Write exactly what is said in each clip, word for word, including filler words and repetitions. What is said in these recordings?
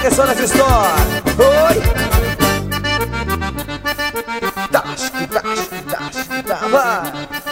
atenção nessa história. Oi! Tasque, tasque, tasque, tá, vai!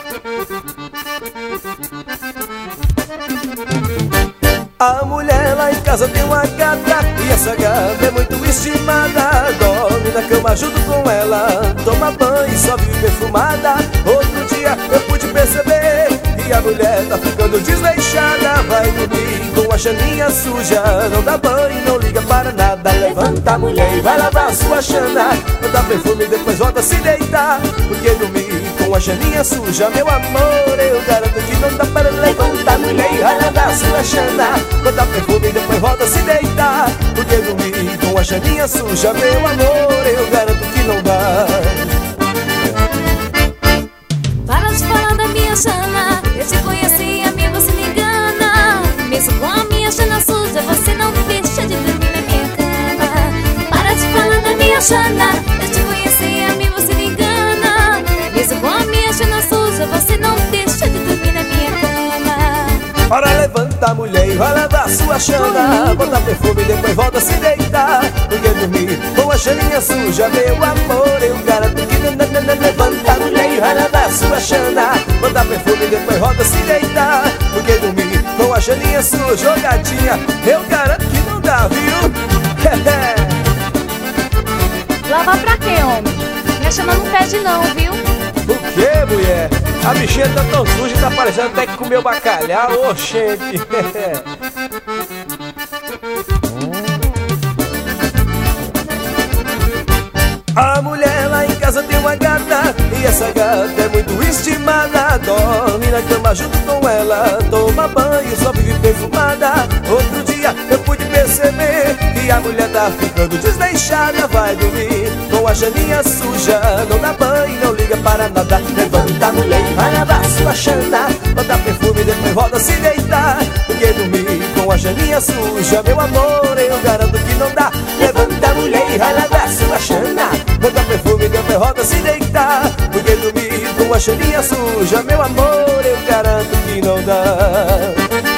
A mulher lá em casa tem uma gata, e essa gata é muito estimada. Dorme na cama junto com ela, toma banho e só vive perfumada. Outro dia eu pude perceber que a mulher tá ficando desleixada. Vai dormir com a chaninha suja, não dá banho, não liga para nada. Levanta a mulher e vai lavar sua chana, bota perfume e depois volta a se deitar. Porque dormir com a chaninha suja, meu amor, eu garanto que não dá para. Levantar a mulher e vai lavar sua chana, bota perfume e depois volta a se deitar. Porque dormir com a chaninha suja, meu amor, eu garanto que não dá. Para de falar da minha chana, eu te conheci, amigo, você me engana. Mesmo com a minha chana suja, você não deixa de dormir na minha cama. Para de falar da minha chana, eu te conheci, amigo, você me engana. Mesmo com a minha chana suja, você não deixa de dormir na minha cama. Para levantar, mulher, e vai lavar sua chana, bota perfume e depois volta a se deitar. Porque dormir com a chaninha suja, meu amor, eu garanto que não dá. Levanta, mulher, e vai lavar sua chana, bota perfume e depois volta a se deitar. Porque dormir com a chaninha suja, ô gatinha, eu garanto que não dá, viu? Lavar pra quê, homem? Minha chana não pede não, viu? O que, mulher? A bichinha tá tão suja, tá parecendo até que comeu bacalhau, ô gente. A mulher lá em casa tem uma gata, e essa gata é muito estimada. Dorme na cama junto com ela, toma banho, só vive perfumada. Outro dia eu pude perceber que a mulher tá ficando desleixada. Vai dormir com a chaninha suja, não dá banho, não liga para nada. Levanta a mulher e vai lavar sua chana, bota perfume e depois volta a se deitar. Porque dormir com a chaninha suja, meu amor, eu garanto que não dá. Levanta a mulher e vai lavar sua chana, bota perfume e depois volta a se deitar. Porque dormir com a chaninha suja, meu amor, eu garanto que não dá.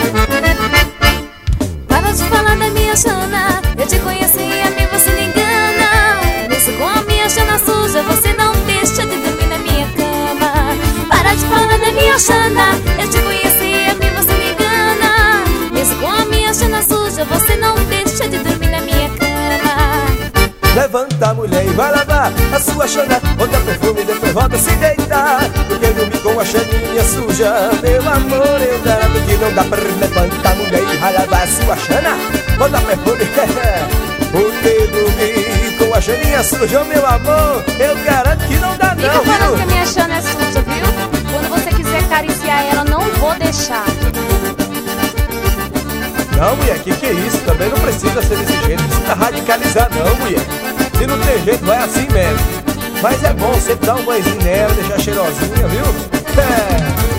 Para de falar da minha chana, eu te conheci, amigo, você me engana. Mesmo com a minha chana suja, você não deixa de dormir na minha cama. Para de falar da minha chana, eu te conheci, amigo, você me engana. Mesmo com a minha chana suja, você não deixa de dormir na minha cama. Levanta a mulher e vai lavar a sua chana, bota perfume e depois volta a se deitar. Porque dormir com a chaninha suja, meu amor, eu garanto que não dá. Pra levantar a mulher e vai lavar a sua chana, bota perfume. Porque dormir com a chaninha suja, meu amor, eu garanto que não dá não, Fica falando viu? que a minha chana é suja, viu? Quando você quiser acariciar ela, não vou deixar. Não, mulher, que que é isso? Também não precisa ser desse jeito, não precisa radicalizar não, mulher. Se não tem jeito, vai assim mesmo. Mas é bom sempre dar um banhozinho nela, deixar cheirosinha, viu? É.